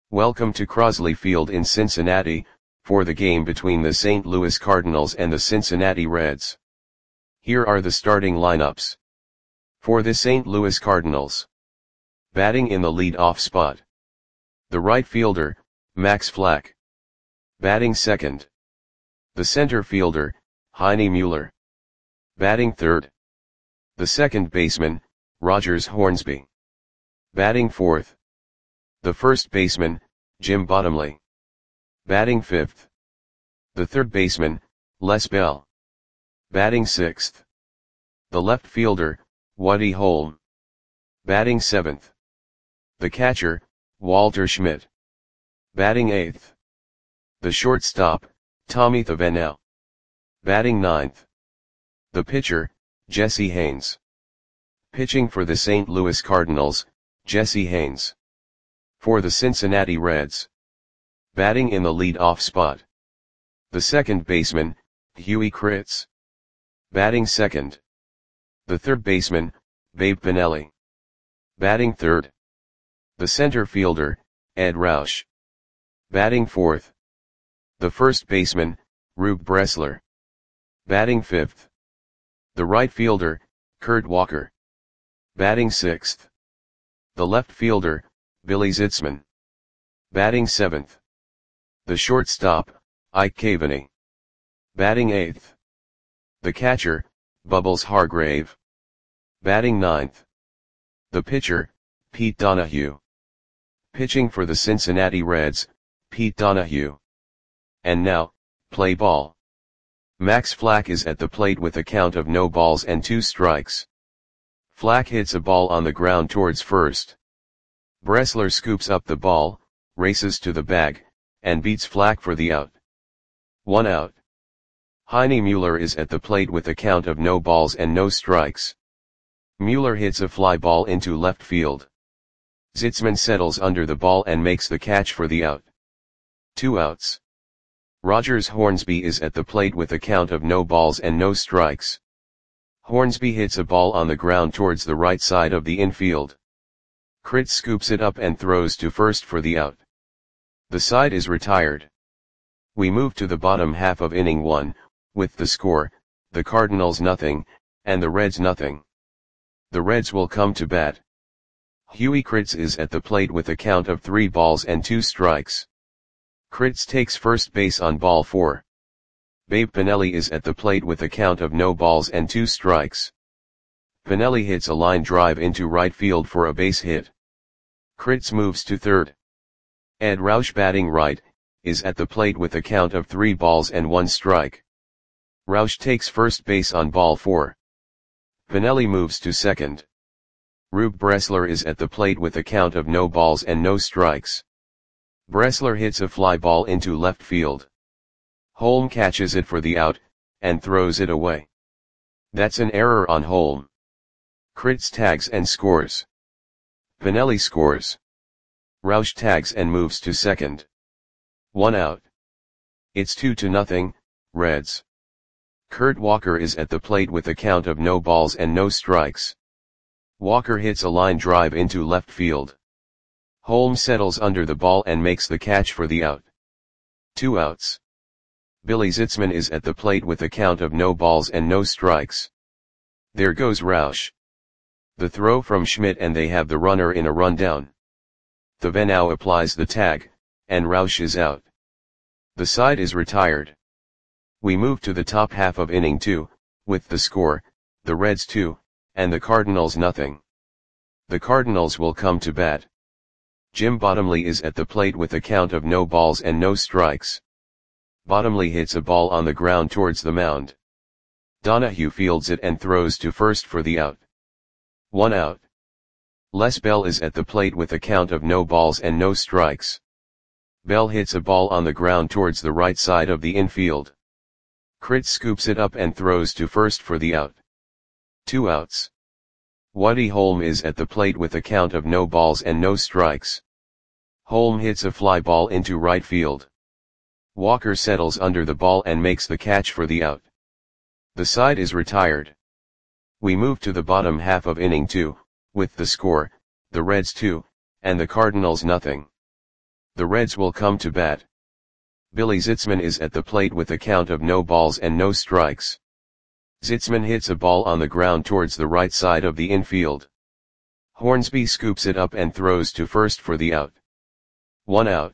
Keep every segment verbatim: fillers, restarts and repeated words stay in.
Welcome to Crosley Field in Cincinnati, for the game between the Saint Louis Cardinals and the Cincinnati Reds. Here are the starting lineups. For the Saint Louis Cardinals. Batting in the lead-off spot. The right fielder, Max Flack. Batting second. The center fielder, Heine Mueller. Batting third. The second baseman, Rogers Hornsby. Batting fourth. The first baseman, Jim Bottomley. Batting fifth. The third baseman, Les Bell. Batting sixth. The left fielder, Woody Holm. Batting seventh. The catcher, Walter Schmidt. Batting eighth. The shortstop, Tommy Thavenau. Batting ninth. The pitcher, Jesse Haynes. Pitching for the Saint Louis Cardinals, Jesse Haynes. For the Cincinnati Reds. Batting in the lead-off spot. The second baseman, Huey Kritz. Batting second. The third baseman, Babe Pinelli. Batting third. The center fielder, Ed Roush. Batting fourth. The first baseman, Rube Bressler. Batting fifth. The right fielder, Kurt Walker. Batting sixth. The left fielder, Billy Zitzman. Batting seventh. The shortstop, Ike Cavaney. Batting eighth. The catcher, Bubbles Hargrave. Batting ninth. The pitcher, Pete Donahue. Pitching for the Cincinnati Reds, Pete Donahue. And now, play ball. Max Flack is at the plate with a count of no balls and two strikes. Flack hits a ball on the ground towards first. Bressler scoops up the ball, races to the bag, and beats Flack for the out. One out. Heine Mueller is at the plate with a count of no balls and no strikes. Mueller hits a fly ball into left field. Zitzman settles under the ball and makes the catch for the out. Two outs. Rogers Hornsby is at the plate with a count of no balls and no strikes. Hornsby hits a ball on the ground towards the right side of the infield. Kritz scoops it up and throws to first for the out. The side is retired. We move to the bottom half of inning one, with the score, the Cardinals nothing, and the Reds nothing. The Reds will come to bat. Huey Kritz is at the plate with a count of three balls and two strikes. Kritz takes first base on ball four. Babe Pinelli is at the plate with a count of no balls and two strikes. Pinelli hits a line drive into right field for a base hit. Kritz moves to third. Ed Roush, batting right, is at the plate with a count of three balls and one strike. Roush takes first base on ball four. Pinelli moves to second. Rube Bressler is at the plate with a count of no balls and no strikes. Bressler hits a fly ball into left field. Holm catches it for the out, and throws it away. That's an error on Holm. Kritz tags and scores. Pinelli scores. Roush tags and moves to second. One out. It's two to nothing, Reds. Kurt Walker is at the plate with a count of no balls and no strikes. Walker hits a line drive into left field. Holm settles under the ball and makes the catch for the out. Two outs. Billy Zitzman is at the plate with a count of no balls and no strikes. There goes Roush. The throw from Schmidt and they have the runner in a rundown. Thavenau applies the tag, and Roush is out. The side is retired. We move to the top half of inning two, with the score, the Reds two, and the Cardinals nothing. The Cardinals will come to bat. Jim Bottomley is at the plate with a count of no balls and no strikes. Bottomley hits a ball on the ground towards the mound. Donahue fields it and throws to first for the out. One out. Les Bell is at the plate with a count of no balls and no strikes. Bell hits a ball on the ground towards the right side of the infield. Kritz scoops it up and throws to first for the out. Two outs. Woody Holm is at the plate with a count of no balls and no strikes. Holm hits a fly ball into right field. Walker settles under the ball and makes the catch for the out. The side is retired. We move to the bottom half of inning two, with the score, the Reds two, and the Cardinals nothing. The Reds will come to bat. Billy Zitzman is at the plate with a count of no balls and no strikes. Zitzman hits a ball on the ground towards the right side of the infield. Hornsby scoops it up and throws to first for the out. One out.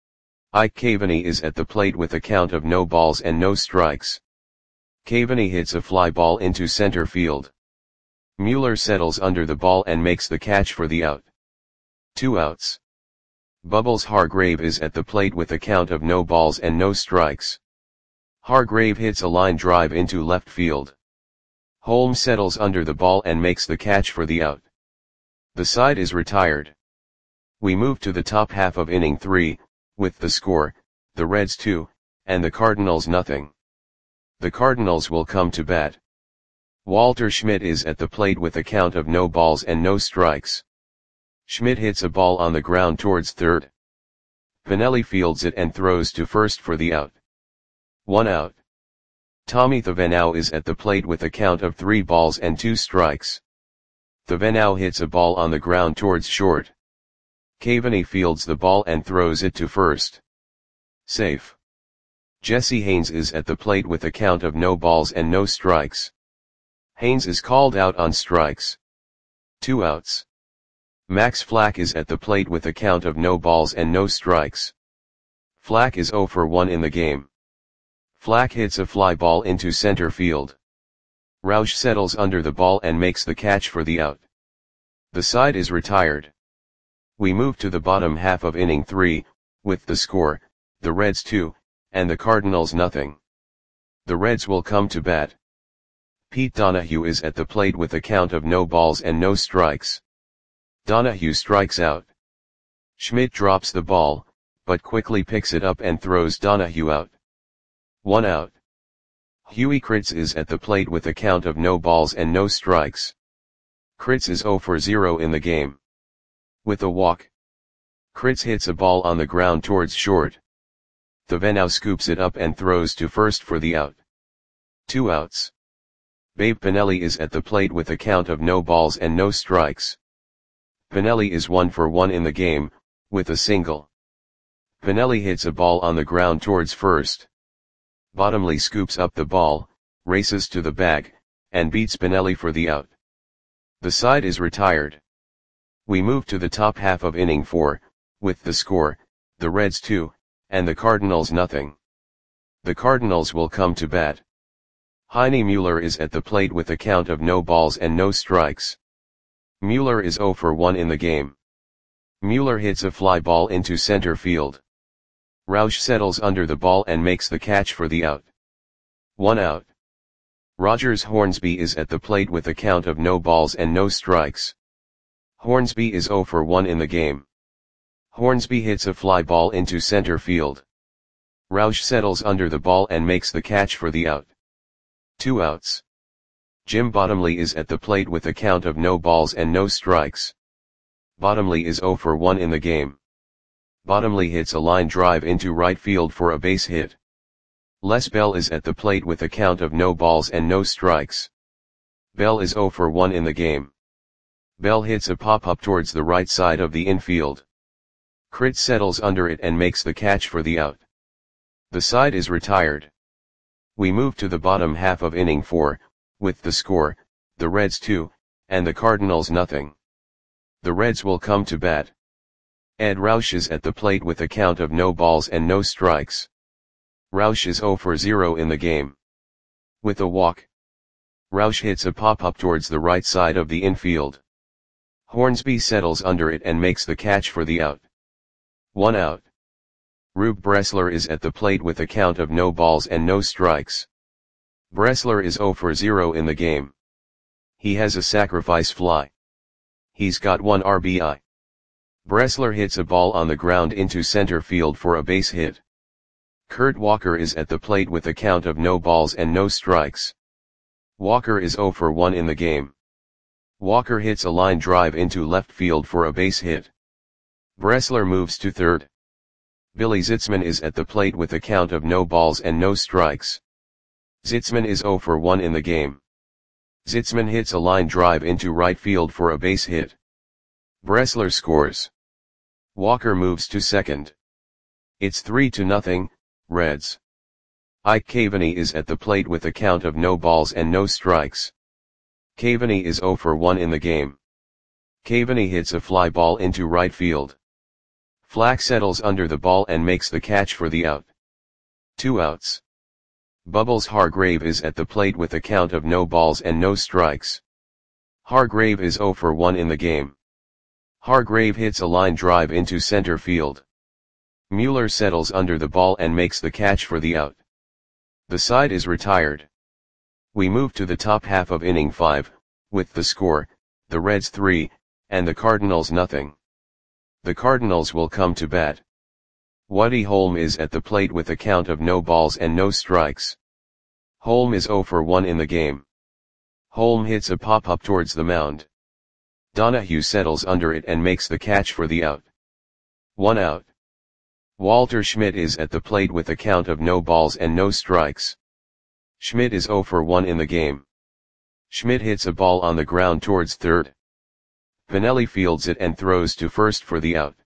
Ike Caveney is at the plate with a count of no balls and no strikes. Caveney hits a fly ball into center field. Mueller settles under the ball and makes the catch for the out. Two outs. Bubbles Hargrave is at the plate with a count of no balls and no strikes. Hargrave hits a line drive into left field. Holmes settles under the ball and makes the catch for the out. The side is retired. We move to the top half of inning three, with the score, the Reds two, and the Cardinals nothing. The Cardinals will come to bat. Walter Schmidt is at the plate with a count of no balls and no strikes. Schmidt hits a ball on the ground towards third. Pinelli fields it and throws to first for the out. One out. Tommy Thavenau is at the plate with a count of three balls and two strikes. Thavenau hits a ball on the ground towards short. Caveney fields the ball and throws it to first. Safe. Jesse Haynes is at the plate with a count of no balls and no strikes. Haynes is called out on strikes. Two outs. Max Flack is at the plate with a count of no balls and no strikes. Flack is zero for one in the game. Flack hits a fly ball into center field. Roush settles under the ball and makes the catch for the out. The side is retired. We move to the bottom half of inning three, with the score, the Reds two, and the Cardinals nothing. The Reds will come to bat. Pete Donahue is at the plate with a count of no balls and no strikes. Donahue strikes out. Schmidt drops the ball, but quickly picks it up and throws Donahue out. One out. Huey Kritz is at the plate with a count of no balls and no strikes. Kritz is zero for zero in the game. With a walk. Kritz hits a ball on the ground towards short. Thavenau scoops it up and throws to first for the out. Two outs. Babe Pinelli is at the plate with a count of no balls and no strikes. Pinelli is one for one in the game, with a single. Pinelli hits a ball on the ground towards first. Bottomley scoops up the ball, races to the bag, and beats Pinelli for the out. The side is retired. We move to the top half of inning four, with the score, the Reds two, and the Cardinals nothing. The Cardinals will come to bat. Heine Mueller is at the plate with a count of no balls and no strikes. Mueller is zero for one in the game. Mueller hits a fly ball into center field. Roush settles under the ball and makes the catch for the out. One out. Rogers Hornsby is at the plate with a count of no balls and no strikes. Hornsby is zero for one in the game. Hornsby hits a fly ball into center field. Roush settles under the ball and makes the catch for the out. Two outs. Jim Bottomley is at the plate with a count of no balls and no strikes. Bottomley is zero for one in the game. Bottomley hits a line drive into right field for a base hit. Les Bell is at the plate with a count of no balls and no strikes. Bell is zero for one in the game. Bell hits a pop-up towards the right side of the infield. Kritz settles under it and makes the catch for the out. The side is retired. We move to the bottom half of inning four, with the score, the Reds two, and the Cardinals nothing. The Reds will come to bat. Ed Roush is at the plate with a count of no balls and no strikes. Roush is zero for zero in the game. With a walk. Roush hits a pop-up towards the right side of the infield. Hornsby settles under it and makes the catch for the out. One out. Rube Bressler is at the plate with a count of no balls and no strikes. Bressler is zero for zero in the game. He has a sacrifice fly. He's got one R B I. Bressler hits a ball on the ground into center field for a base hit. Kurt Walker is at the plate with a count of no balls and no strikes. Walker is zero for one in the game. Walker hits a line drive into left field for a base hit. Bressler moves to third. Billy Zitzman is at the plate with a count of no balls and no strikes. Zitzman is zero for one in the game. Zitzman hits a line drive into right field for a base hit. Bressler scores. Walker moves to second. It's three to nothing, Reds. Ike Caveney is at the plate with a count of no balls and no strikes. Caveney is zero for one in the game. Caveney hits a fly ball into right field. Flack settles under the ball and makes the catch for the out. Two outs. Bubbles Hargrave is at the plate with a count of no balls and no strikes. Hargrave is zero for one in the game. Hargrave hits a line drive into center field. Mueller settles under the ball and makes the catch for the out. The side is retired. We move to the top half of inning five, with the score, the Reds three, and the Cardinals nothing. The Cardinals will come to bat. Woody Holm is at the plate with a count of no balls and no strikes. Holm is zero for one in the game. Holm hits a pop-up towards the mound. Donahue settles under it and makes the catch for the out. One out. Walter Schmidt is at the plate with a count of no balls and no strikes. Schmidt is zero for one in the game. Schmidt hits a ball on the ground towards third. Pinelli fields it and throws to first for the out.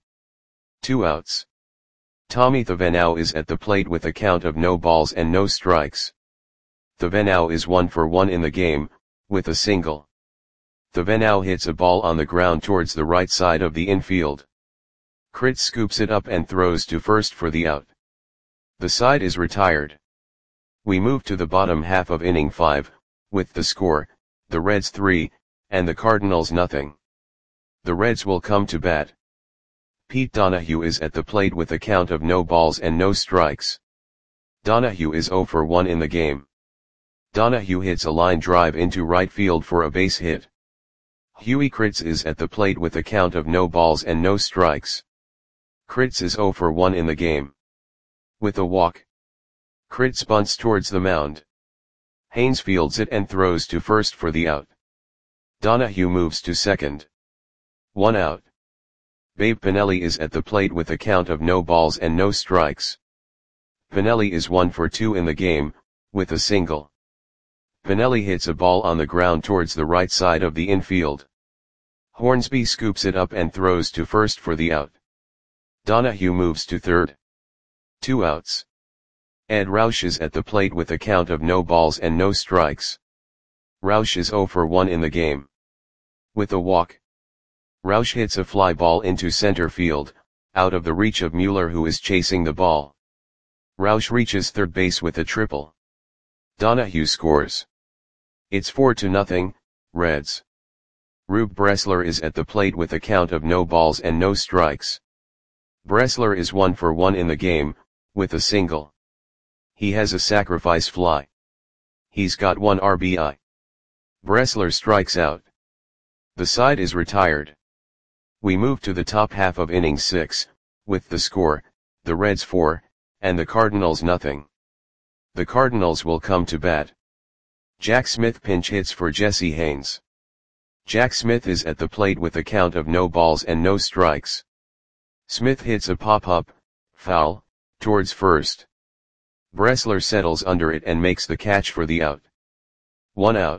Two outs. Tommy Thavenau is at the plate with a count of no balls and no strikes. Thavenau is one for one in the game, with a single. Thavenau hits a ball on the ground towards the right side of the infield. Kritz scoops it up and throws to first for the out. The side is retired. We move to the bottom half of inning five, with the score, the Reds three, and the Cardinals nothing. The Reds will come to bat. Pete Donahue is at the plate with a count of no balls and no strikes. Donahue is zero for one in the game. Donahue hits a line drive into right field for a base hit. Huey Kritz is at the plate with a count of no balls and no strikes. Kritz is zero for one in the game. With a walk. Kritz bunts towards the mound. Haynes fields it and throws to first for the out. Donahue moves to second. One out. Babe Pinelli is at the plate with a count of no balls and no strikes. Pinelli is one for two in the game, with a single. Pinelli hits a ball on the ground towards the right side of the infield. Hornsby scoops it up and throws to first for the out. Donahue moves to third. Two outs. Ed Roush is at the plate with a count of no balls and no strikes. Roush is zero for one in the game. With a walk. Roush hits a fly ball into center field, out of the reach of Mueller who is chasing the ball. Roush reaches third base with a triple. Donahue scores. It's four to nothing, Reds. Rube Bressler is at the plate with a count of no balls and no strikes. Bressler is one for one in the game, with a single. He has a sacrifice fly. He's got one R B I. Bressler strikes out. The side is retired. We move to the top half of inning six, with the score, the Reds four, and the Cardinals nothing. The Cardinals will come to bat. Jack Smith pinch hits for Jesse Haynes. Jack Smith is at the plate with a count of no balls and no strikes. Smith hits a pop-up, foul, towards first. Bressler settles under it and makes the catch for the out. One out.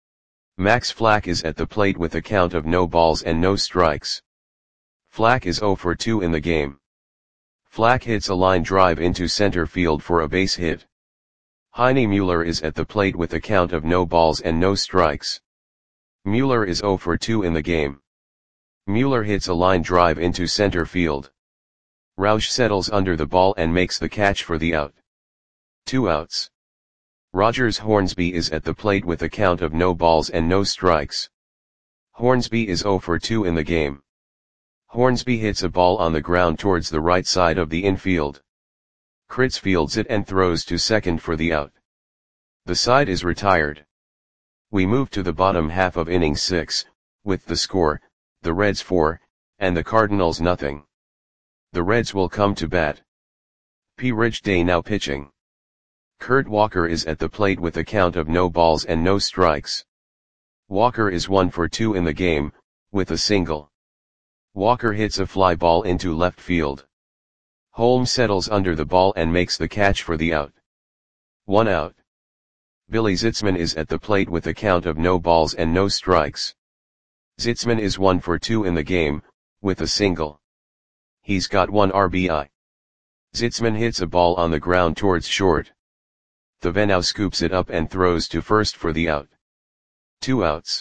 Max Flack is at the plate with a count of no balls and no strikes. Flack is zero for two in the game. Flack hits a line drive into center field for a base hit. Heine Mueller is at the plate with a count of no balls and no strikes. Mueller is zero for two in the game. Mueller hits a line drive into center field. Roush settles under the ball and makes the catch for the out. Two outs. Rogers Hornsby is at the plate with a count of no balls and no strikes. Hornsby is zero for two in the game. Hornsby hits a ball on the ground towards the right side of the infield. Kritz fields it and throws to second for the out. The side is retired. We move to the bottom half of inning six, with the score, the Reds four, and the Cardinals nothing. The Reds will come to bat. P. Rich Day now pitching. Kurt Walker is at the plate with a count of no balls and no strikes. Walker is one for two in the game, with a single. Walker hits a fly ball into left field. Holmes settles under the ball and makes the catch for the out. One out. Billy Zitzman is at the plate with a count of no balls and no strikes. Zitzman is one for two in the game, with a single. He's got one R B I. Zitzman hits a ball on the ground towards short. Thavenau scoops it up and throws to first for the out. Two outs.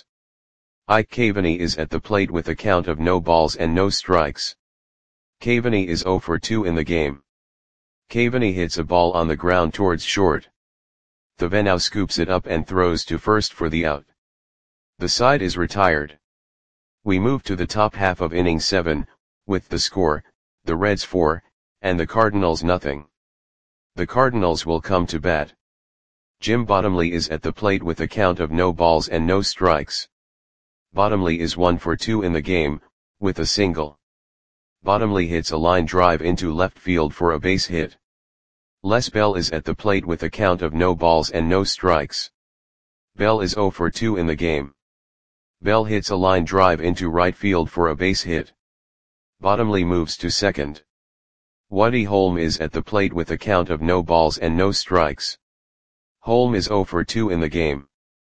Ike Caveney is at the plate with a count of no balls and no strikes. Caveney is zero for two in the game. Caveney hits a ball on the ground towards short. Thavenau scoops it up and throws to first for the out. The side is retired. We move to the top half of inning seven, with the score, the Reds four, and the Cardinals nothing. The Cardinals will come to bat. Jim Bottomley is at the plate with a count of no balls and no strikes. Bottomley is one for two in the game, with a single. Bottomley hits a line drive into left field for a base hit. Les Bell is at the plate with a count of no balls and no strikes. Bell is zero for two in the game. Bell hits a line drive into right field for a base hit. Bottomley moves to second. Woody Holm is at the plate with a count of no balls and no strikes. Holm is zero for two in the game.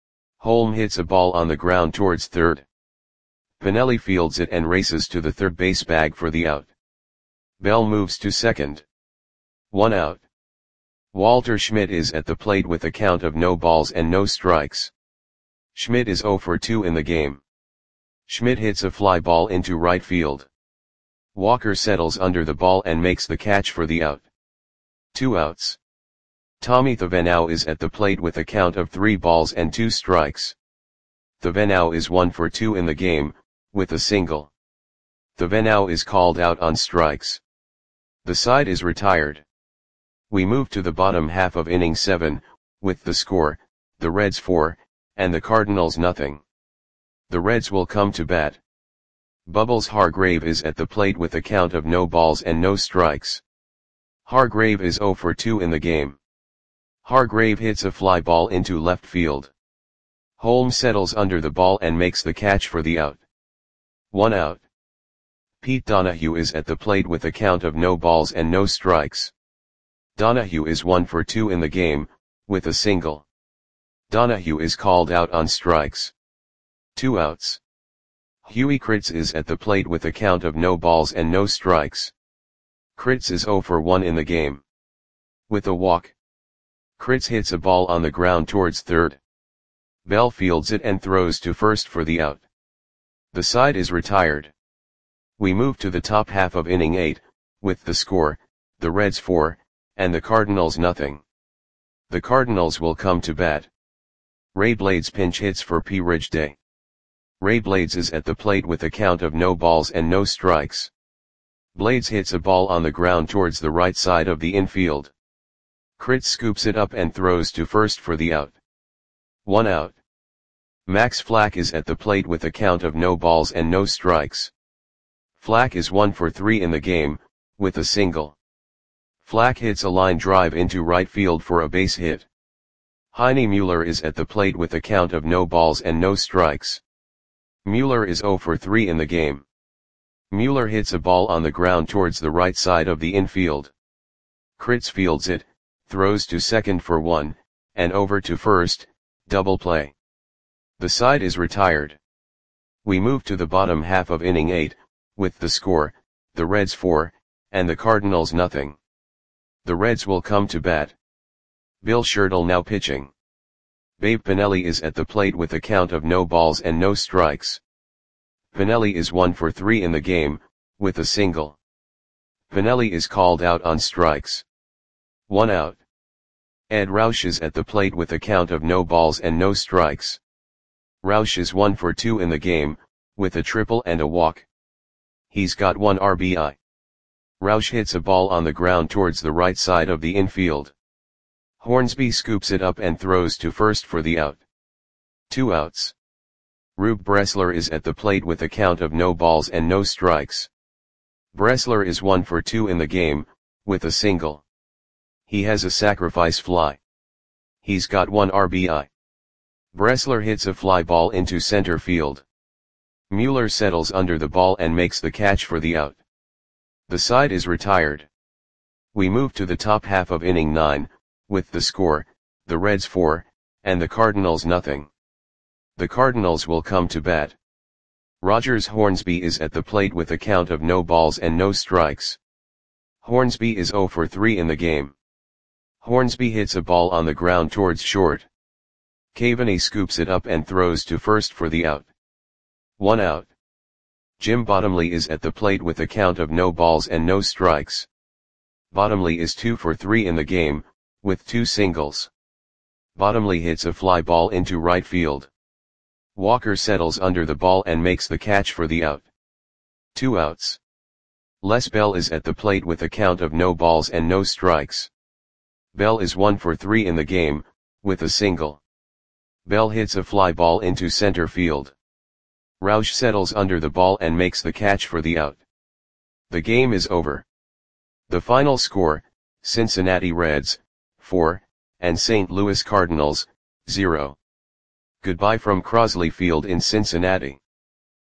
Holm hits a ball on the ground towards third. Pinelli fields it and races to the third base bag for the out. Bell moves to second. One out. Walter Schmidt is at the plate with a count of no balls and no strikes. Schmidt is zero for two in the game. Schmidt hits a fly ball into right field. Walker settles under the ball and makes the catch for the out. Two outs. Tommy Thavenau is at the plate with a count of three balls and two strikes. Thavenau is one for two in the game, with a single. Thavenau is called out on strikes. The side is retired. We move to the bottom half of inning seven, with the score, the Reds four, and the Cardinals nothing. The Reds will come to bat. Bubbles Hargrave is at the plate with a count of no balls and no strikes. Hargrave is zero for two in the game. Hargrave hits a fly ball into left field. Holmes settles under the ball and makes the catch for the out. One out. Pete Donahue is at the plate with a count of no balls and no strikes. Donahue is one for two in the game, with a single. Donahue is called out on strikes. Two outs. Huey Kritz is at the plate with a count of no balls and no strikes. Kritz is zero for one in the game. With a walk. Kritz hits a ball on the ground towards third. Bell fields it and throws to first for the out. The side is retired. We move to the top half of inning eight, with the score, the Reds four, and the Cardinals nothing. The Cardinals will come to bat. Ray Blades pinch hits for P. Ridge Day. Ray Blades is at the plate with a count of no balls and no strikes. Blades hits a ball on the ground towards the right side of the infield. Kritz scoops it up and throws to first for the out. One out. Max Flack is at the plate with a count of no balls and no strikes. Flack is one for three in the game, with a single. Flack hits a line drive into right field for a base hit. Heine Mueller is at the plate with a count of no balls and no strikes. Mueller is zero for three in the game. Mueller hits a ball on the ground towards the right side of the infield. Kritz fields it, throws to second for one, and over to first, double play. The side is retired. We move to the bottom half of inning eight, with the score, the Reds four, and the Cardinals nothing. The Reds will come to bat. Bill Shirtle now pitching. Babe Pinelli is at the plate with a count of no balls and no strikes. Pinelli is one for three in the game, with a single. Pinelli is called out on strikes. One out. Ed Roush is at the plate with a count of no balls and no strikes. Roush is one for two in the game, with a triple and a walk. He's got one R B I. Roush hits a ball on the ground towards the right side of the infield. Hornsby scoops it up and throws to first for the out. Two outs. Rube Bressler is at the plate with a count of no balls and no strikes. Bressler is one for two in the game, with a single. He has a sacrifice fly. He's got one R B I. Bressler hits a fly ball into center field. Mueller settles under the ball and makes the catch for the out. The side is retired. We move to the top half of inning nine, with the score, the Reds four, and the Cardinals nothing. The Cardinals will come to bat. Rogers Hornsby is at the plate with a count of no balls and no strikes. Hornsby is zero for three in the game. Hornsby hits a ball on the ground towards short. Caveney scoops it up and throws to first for the out. One out. Jim Bottomley is at the plate with a count of no balls and no strikes. Bottomley is two for three in the game, with two singles. Bottomley hits a fly ball into right field. Walker settles under the ball and makes the catch for the out. Two outs. Les Bell is at the plate with a count of no balls and no strikes. Bell is one for three in the game, with a single. Bell hits a fly ball into center field. Roush settles under the ball and makes the catch for the out. The game is over. The final score, Cincinnati Reds, four, and Saint Louis Cardinals, zero. Goodbye from Crosley Field in Cincinnati.